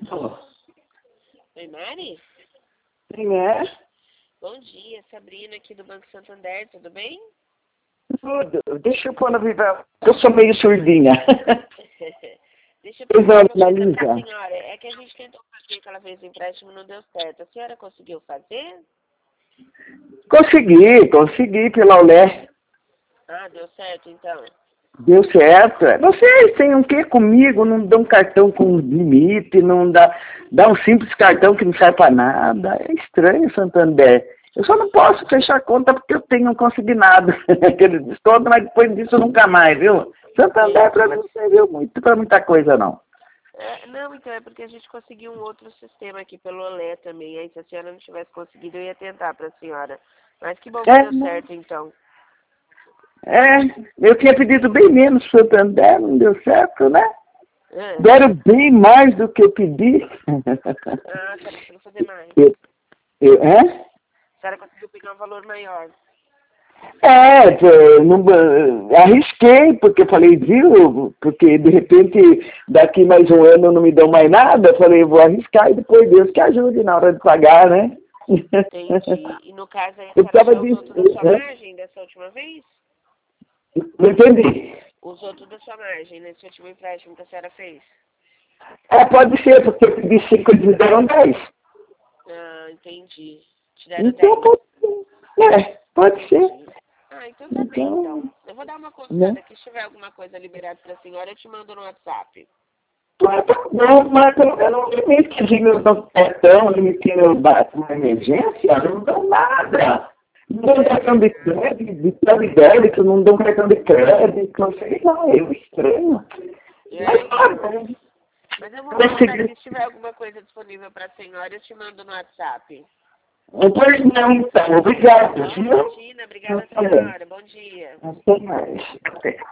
Oi, Mari? Quem é? Bom dia, Sabrina aqui do Banco Santander, tudo bem? Tudo. Deixa eu pôr na viva. Eu sou meio surdinha. Deixa eu perguntar uma coisa Lisa. pra senhora. É que a gente tentou fazer aquela vez o empréstimo e não deu certo. A senhora conseguiu fazer? Consegui pela Olé. Ah, deu certo então. Deu certo. Vocês têm um quê comigo? Não dão cartão com limite, não dá um simples cartão que não serve para nada. É estranho, Santander. Eu só não posso fechar a conta porque eu tenho um consignado. Aquele todo, mas depois disso nunca mais, viu? Santander para mim não serviu muito para muita coisa, não. Não, então é porque a gente conseguiu um outro sistema aqui pelo Olé também. Aí se a senhora não tivesse conseguido, eu ia tentar pra senhora. Mas que bom que deu certo então. Eu tinha pedido bem menos para o Santander, não deu certo, né? Deram bem mais do que eu pedi. Ah, a senhora conseguiu fazer mais. A senhora conseguiu pegar um valor maior. Arrisquei, porque falei, viu, porque de repente daqui mais um ano não me dão mais nada, falei, vou arriscar e depois Deus que ajude na hora de pagar, né? Entendi. E no caso aí, a senhora já usou tudo da sua margem dessa última vez? Não entendi. Usou tudo da sua margem nesse último empréstimo que a senhora fez? Pode ser, porque eu pedi 5 e eles deram 10. Ah, entendi. Te deram Então 10. pode ser. Ah, então tá bem, então. Eu vou dar uma consultada aqui. Se tiver alguma coisa liberada pra senhora, eu te mando no WhatsApp. Não, mas eu não limite de meu cartão, limite meu uma emergência, não dão nada. Não dão cartão de crédito, de débito, não dão cartão de crédito, não sei lá, eu estranho. Mas eu vou consultar se tiver alguma coisa disponível pra senhora, eu te mando no WhatsApp. Pois não, então, obrigado. Imagina, obrigada senhora, bom dia. Até mais.